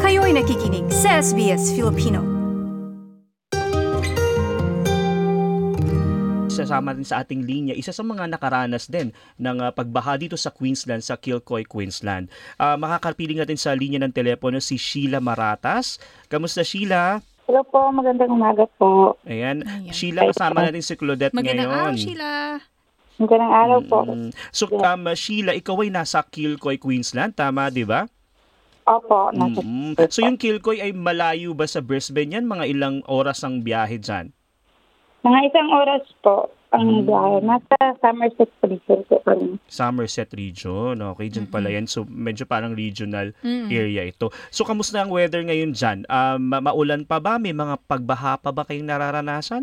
Kayo'y nakikinig sa SBS Filipino. Sasama rin sa ating linya, isa sa mga nakaranas din ng pagbaha dito sa Queensland, sa Kilcoy, Queensland. Makakapiling natin sa linya ng telepono si Sheila Maratas. Kamusta, Sheila? Hello po, magandang umaga po. Ayan. Sheila, kasama natin si Claudette Magandang ngayon. araw, Sheila. Magandang araw po. So, Sheila, ikaw ay nasa Kilcoy, Queensland, tama, di ba? Opo, nasa So, yung Kilcoy ay malayo ba sa Brisbane yan? Mga ilang oras ang biyahe dyan? Mga isang oras po ang biyahe. Nasa Somerset Region po kami. Somerset Region. Okay, dyan pala yan. So, medyo parang regional area ito. So, kamusta ang weather ngayon dyan? Maulan pa ba? May mga pagbaha pa ba kayong nararanasan?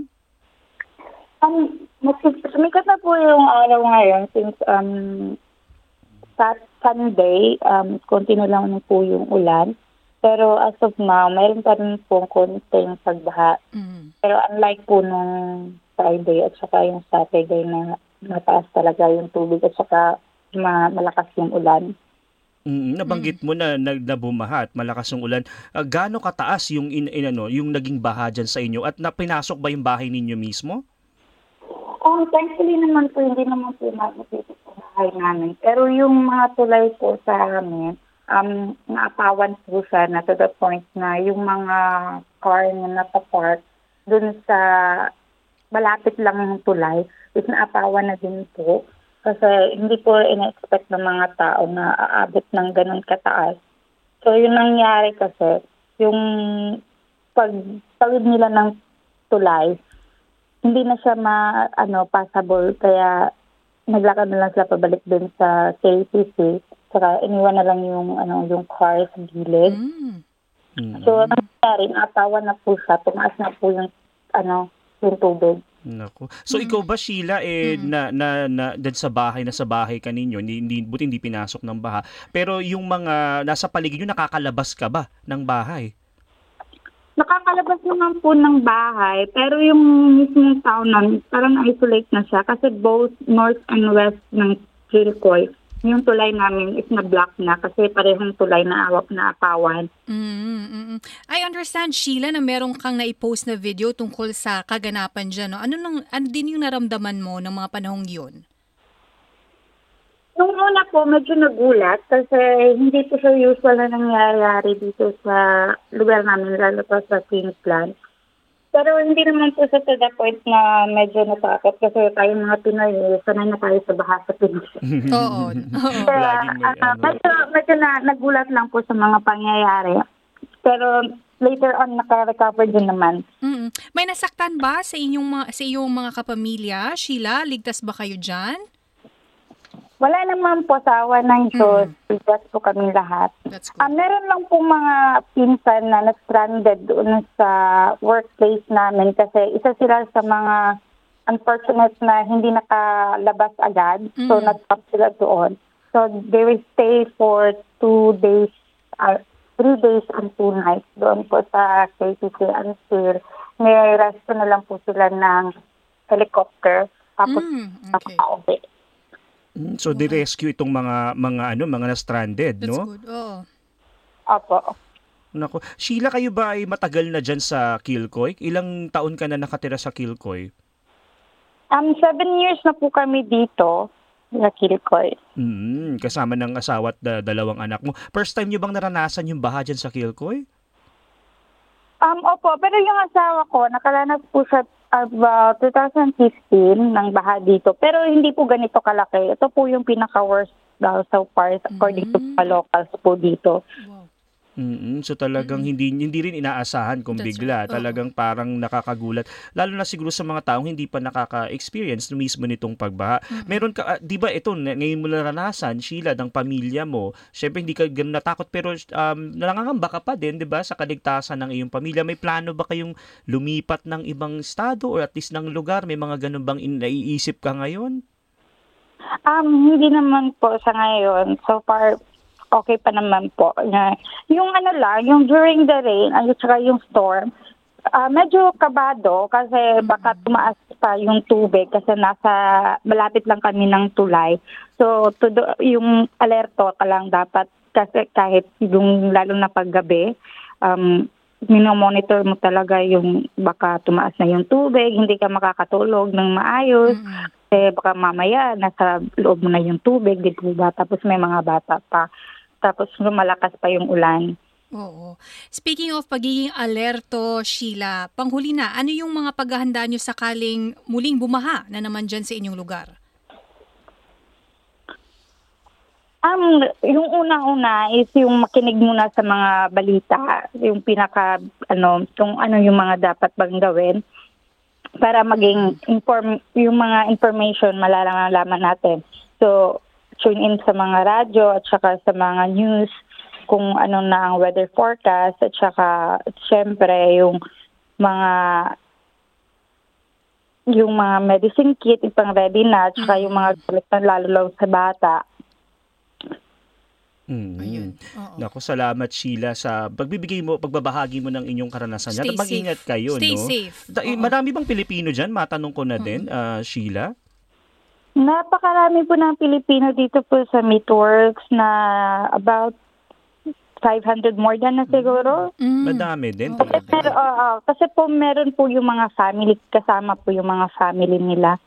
Sumikat na po yung araw ngayon since sa Sunday, konti na lang po yung ulan. Pero as of now, mayroon pa rin po konting pagbaha. Pero unlike po nung Friday at saka yung Saturday na mataas talaga yung tubig at saka malakas yung ulan. Nabanggit mo na bumaha at malakas yung ulan. Gaano kataas yung yung naging baha dyan sa inyo at napinasok ba yung bahay ninyo mismo? Thankfully naman po, hindi naman po nakikita sa bahay namin. Pero yung mga tulay po sa amin, naapawan po siya na to the point na yung mga car na natapark dun sa malapit lang ng tulay is naapawan na din po. Kasi hindi po ina-expect ng mga tao na aabot ng ganun kataas. So yung nangyari kasi, yung pagtawid nila ng tulay, hindi na siya passable. Kaya naglakad na lang sila pabalik dun sa KTC. Saka iniwan na lang yung car sa gilid. So nangyari, naapawan na po siya. Tumaas na po yung tubig. Naku. So ikaw ba, Sheila, dyan sa bahay ka ninyo, buti hindi pinasok ng baha. Pero yung mga nasa paligid nyo, nakakalabas ka ba ng bahay? Nakakalabas naman po ng bahay, pero yung mismong town namin, parang isolate na siya kasi both north and west ng Kilcoy, yung tulay namin is na-block na kasi parehong tulay na apawan. I understand, Sheila, na meron kang naipost na video tungkol sa kaganapan dyan. No? Ano din yung naramdaman mo ng mga panahong yun? Nung una po, medyo nagulat kasi hindi po siya usual na nangyayari dito sa lugar namin, lalo pa sa Queensland. Pero hindi naman po siya to the point na medyo natakot kasi tayo mga Pinoy, sanay na tayo sa baha sa Pinas. Oo. Medyo nagulat lang po sa mga pangyayari. Pero later on, naka-recover din naman. May nasaktan ba sa iyong mga kapamilya? Sheila, ligtas ba kayo dyan? Wala naman po, sa awa ng Diyos. Bigas po kami lahat. Meron lang po mga pinsan na na-stranded doon sa workplace namin kasi isa sila sa mga unfortunate na hindi nakalabas agad. So, nag-stop sila doon. So, they will stay for 3 days and 2 nights doon po sa KTC until may resto na lang po sila ng helicopter. Tapos, nakaka-uwi. So, di-rescue itong mga na-stranded, no? That's good, oo. Opo. Naku. Sheila, kayo ba ay matagal na dyan sa Kilcoy? Ilang taon ka na nakatira sa Kilcoy? 7 years na po kami dito sa Kilcoy. Kasama ng asawa at 2 anak mo. First time nyo bang naranasan yung baha dyan sa Kilcoy? Opo, pero yung asawa ko, nakaranas po siya about 2015 ng baha dito. Pero hindi po ganito kalaki. Ito po yung pinaka-worst daw so far according to mga locals po dito. Wow. So talagang hindi rin inaasahan kung That's bigla. right. Talagang parang nakakagulat. Lalo na siguro sa mga taong hindi pa nakaka-experience mismo nitong pagbaha. Meron ka, di ba ito, ngayon mo naranasan, Sheila, ng pamilya mo. Siyempre hindi ka ganun natakot pero nangangamba ka pa din, di ba, sa kaligtasan ng iyong pamilya. May plano ba kayong lumipat ng ibang estado or at least ng lugar? May mga ganun bang naiisip ka ngayon? Hindi naman po sa ngayon. So far, okay pa naman po. Yung yung during the rain, at saka yung storm, medyo kabado kasi baka tumaas pa yung tubig kasi malapit lang kami ng tulay. So, yung alerto ka lang dapat kasi kahit yung lalo na paggabi, minomonitor mo talaga yung baka tumaas na yung tubig, hindi ka makakatulog ng maayos. Kasi baka mamaya nasa loob mo na yung tubig, di ba? Tapos may mga bata pa. Tapos lumalakas pa yung ulan. Oo. Speaking of pagiging alerto, Sheila, panghuli na, ano yung mga paghahanda nyo sakaling muling bumaha na naman dyan sa inyong lugar? Yung unang-una is yung makinig muna sa mga balita, yung kung ano yung mga dapat bang gawin para maging yung mga information malalaman natin. So, tune in sa mga radyo at saka sa mga news kung ano na ang weather forecast at saka syempre yung mga medicine kit ipang ready na at saka yung mga gamit na lalo sa bata. Ayun. Naku, salamat Sheila sa pagbabahagi mo ng inyong karanasan. Stay At mag-ingat kayo, Stay no? safe. Marami bang Pilipino dyan? Matanong ko na din, Sheila. Napakarami po ng Pilipino dito po sa Meatworks na about 500 more than na siguro. Madami din. Kasi po meron po yung mga family, kasama po yung mga family nila.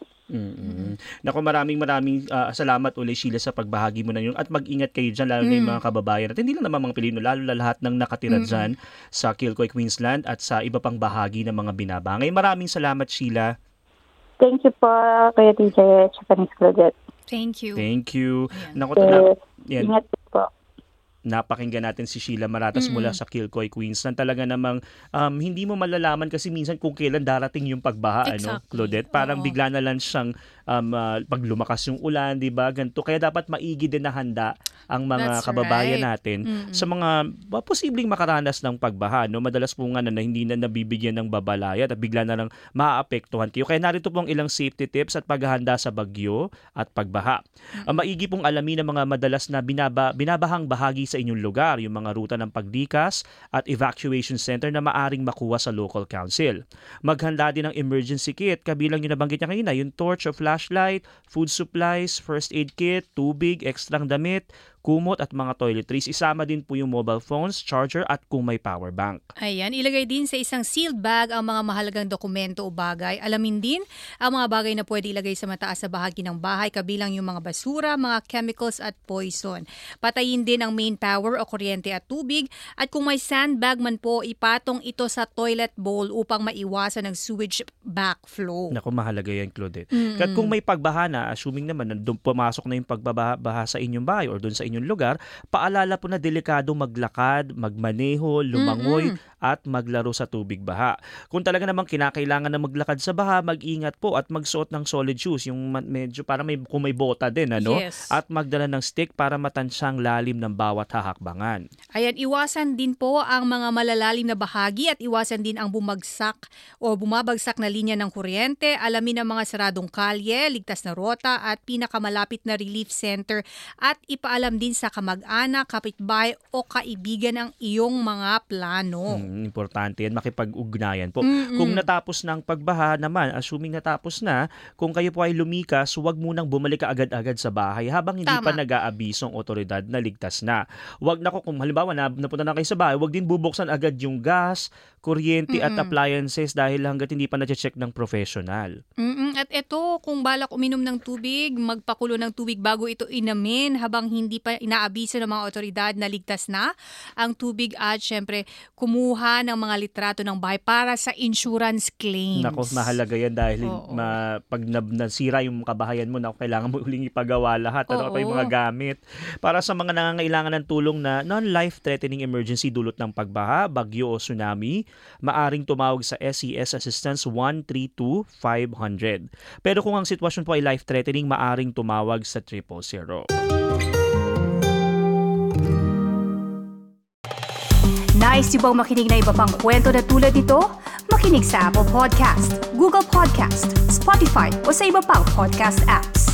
Naku, maraming salamat ulit Sheila sa pagbahagi mo na yun at mag-ingat kayo dyan lalo na yung mga kababayan at hindi lang naman mga Pilipino, lalo na lahat ng nakatira dyan sa Kilcoy, Queensland at sa iba pang bahagi ng mga binabangay. Maraming salamat Sheila. Thank you po Kuya DJ at Miss Claudette. Thank you. Thank you. Naku, ingat po. Napakinggan natin si Sheila Maratas mula sa Kilcoy, Queensland. Talaga namang hindi mo malalaman kasi minsan kung kailan darating yung pagbaha, Exactly. Claudette? Parang bigla na lang siyang pag lumakas yung ulan, di ba? Ganito. Kaya dapat maigi din na handa ang mga That's kababayan right. natin sa mga posibleng makaranas ng pagbaha. No? Madalas po nga na hindi na nabibigyan ng babalaya at bigla na lang maaapektuhan kayo. Kaya narito pong ilang safety tips at paghahanda sa bagyo at pagbaha. Maigi pong alamin ang mga madalas na binabahang bahagi sa inyong lugar, yung mga ruta ng pagdikas at evacuation center na maaring makuha sa local council. Maghanda din ng emergency kit, kabilang yung nabanggit niya kanina, yung torch o flashlight, food supplies, first aid kit, tubig, ekstrang damit, kumot at mga toiletries. Isama din po yung mobile phones, charger at kung may power bank. Ayan, ilagay din sa isang sealed bag ang mga mahalagang dokumento o bagay. Alamin din ang mga bagay na pwede ilagay sa mataas na bahagi ng bahay, kabilang yung mga basura, mga chemicals at poison. Patayin din ang main power o kuryente at tubig. At kung may sandbag man po, ipatong ito sa toilet bowl upang maiwasan ang sewage backflow. Naku, mahalaga yan, Claudette. At kung may pagbaha na, assuming naman na pumasok na yung pagbaha sa inyong bahay or doon sa inyong lugar, paalala po na delikado maglakad, magmaneho, lumangoy at maglaro sa tubig baha. Kung talaga namang kinakailangan na maglakad sa baha, mag-ingat po at magsuot ng solid shoes, yung medyo para kung may bota din, Yes. At magdala ng stick para matansyang lalim ng bawat hahakbangan. Ayan, iwasan din po ang mga malalalim na bahagi at iwasan din ang bumabagsak na linya ng kuryente. Alamin ang mga saradong kalye, ligtas na rota at pinakamalapit na relief center at ipaalam din sa kamag-anak, kapitbahay o kaibigan ang iyong mga plano. Importante yan, makipag-ugnayan po. Kung natapos na ang pagbaha naman, assuming natapos na, kung kayo po ay lumikas, huwag munang bumalik ka agad-agad sa bahay habang hindi pa nag-aabisong otoridad na ligtas na. Huwag kung halimbawa napunta na kayo sa bahay, huwag din bubuksan agad yung gas, kuryente at appliances dahil hanggat hindi pa na-check ng professional. At ito, kung balak uminom ng tubig, magpakulo ng tubig bago ito inamin habang hindi pa inaabiso ng mga otoridad na ligtas na ang tubig at syempre kumuha ng mga litrato ng bahay para sa insurance claims. Nako, mahalaga yan dahil pag nasira yung kabahayan mo, kailangan mo uling ipagawa lahat. Ano pa yung mga gamit. Para sa mga nangangailangan ng tulong na non-life-threatening emergency dulot ng pagbaha, bagyo o tsunami, maaring tumawag sa SES Assistance 132-500. Pero kung ang sitwasyon po ay life-threatening, maaring tumawag sa 000. Nice yung bang makinig na iba pang kwento na tulad ito? Makinig sa Apple Podcast, Google Podcast, Spotify o sa iba pang podcast apps.